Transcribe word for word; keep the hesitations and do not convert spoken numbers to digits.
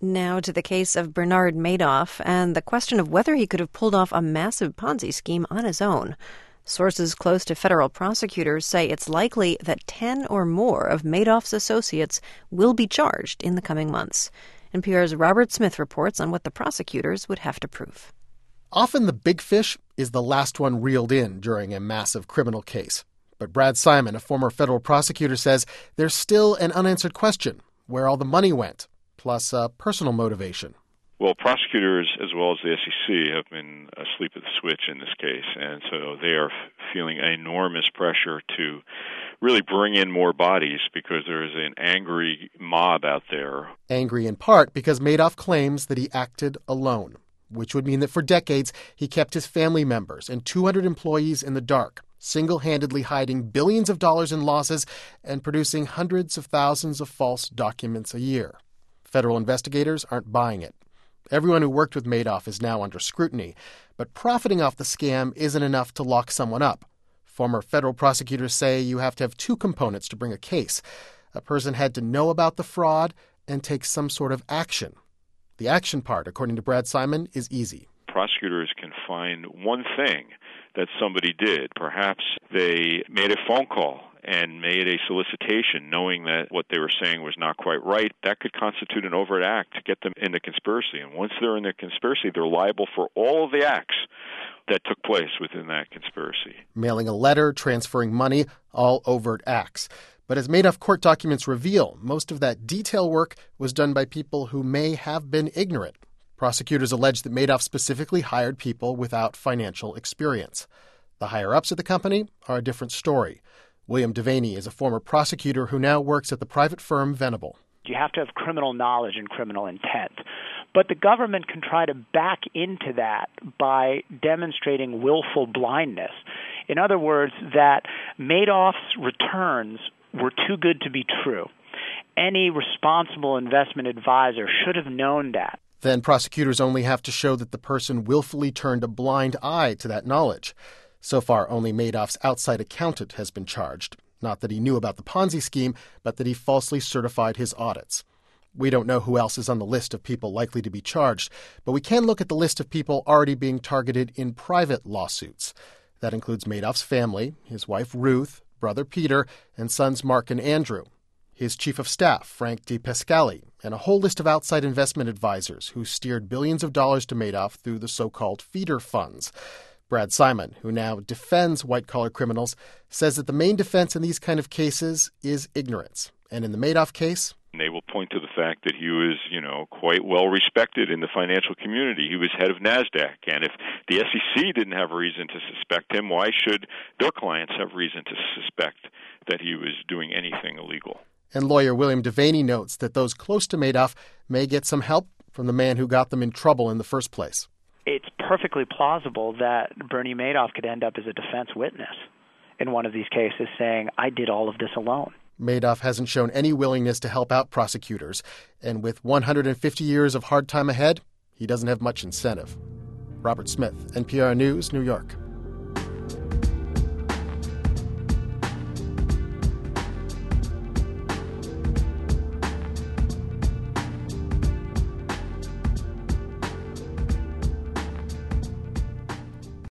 Now to the case of Bernard Madoff and the question of whether he could have pulled off a massive Ponzi scheme on his own. Sources close to federal prosecutors say it's likely that ten or more of Madoff's associates will be charged in the coming months. N P R's Robert Smith reports on what the prosecutors would have to prove. Often the big fish is the last one reeled in during a massive criminal case. But Brad Simon, a former federal prosecutor, says there's still an unanswered question where all the money went, plus uh, personal motivation. Well, prosecutors as well as the S E C have been asleep at the switch in this case, and so they are feeling enormous pressure to really bring in more bodies because there is an angry mob out there. Angry in part because Madoff claims that he acted alone, which would mean that for decades he kept his family members and two hundred employees in the dark, single-handedly hiding billions of dollars in losses and producing hundreds of thousands of false documents a year. Federal investigators aren't buying it. Everyone who worked with Madoff is now under scrutiny, but profiting off the scam isn't enough to lock someone up. Former federal prosecutors say you have to have two components to bring a case. A person had to know about the fraud and take some sort of action. The action part, according to Brad Simon, is easy. Prosecutors can find one thing that somebody did. Perhaps they made a phone call and made a solicitation knowing that what they were saying was not quite right. That could constitute an overt act to get them in the conspiracy. And once they're in the conspiracy, they're liable for all of the acts that took place within that conspiracy. Mailing a letter, transferring money, all overt acts. But as Madoff court documents reveal, most of that detail work was done by people who may have been ignorant. Prosecutors allege that Madoff specifically hired people without financial experience. The higher-ups at the company are a different story. William Devaney is a former prosecutor who now works at the private firm Venable. You have to have criminal knowledge and criminal intent. But the government can try to back into that by demonstrating willful blindness. In other words, that Madoff's returns were too good to be true. Any responsible investment advisor should have known that. Then prosecutors only have to show that the person willfully turned a blind eye to that knowledge. So far, only Madoff's outside accountant has been charged. Not that he knew about the Ponzi scheme, but that he falsely certified his audits. We don't know who else is on the list of people likely to be charged, but we can look at the list of people already being targeted in private lawsuits. That includes Madoff's family, his wife Ruth, brother Peter, and sons Mark and Andrew, his chief of staff, Frank DePascali, and a whole list of outside investment advisors who steered billions of dollars to Madoff through the so-called feeder funds. Brad Simon, who now defends white-collar criminals, says that the main defense in these kind of cases is ignorance. And in the Madoff case, they will point to the fact that he was, you know, quite well respected in the financial community. He was head of NASDAQ. And if the S E C didn't have reason to suspect him, why should their clients have reason to suspect that he was doing anything illegal? And lawyer William Devaney notes that those close to Madoff may get some help from the man who got them in trouble in the first place. It's perfectly plausible that Bernie Madoff could end up as a defense witness in one of these cases saying, I did all of this alone. Madoff hasn't shown any willingness to help out prosecutors. And with one hundred fifty years of hard time ahead, he doesn't have much incentive. Robert Smith, N P R News, New York.